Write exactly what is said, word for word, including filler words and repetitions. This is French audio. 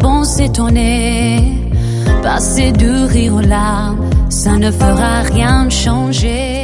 bon s'étonner. Passer de rire aux larmes, ça ne fera rien changer.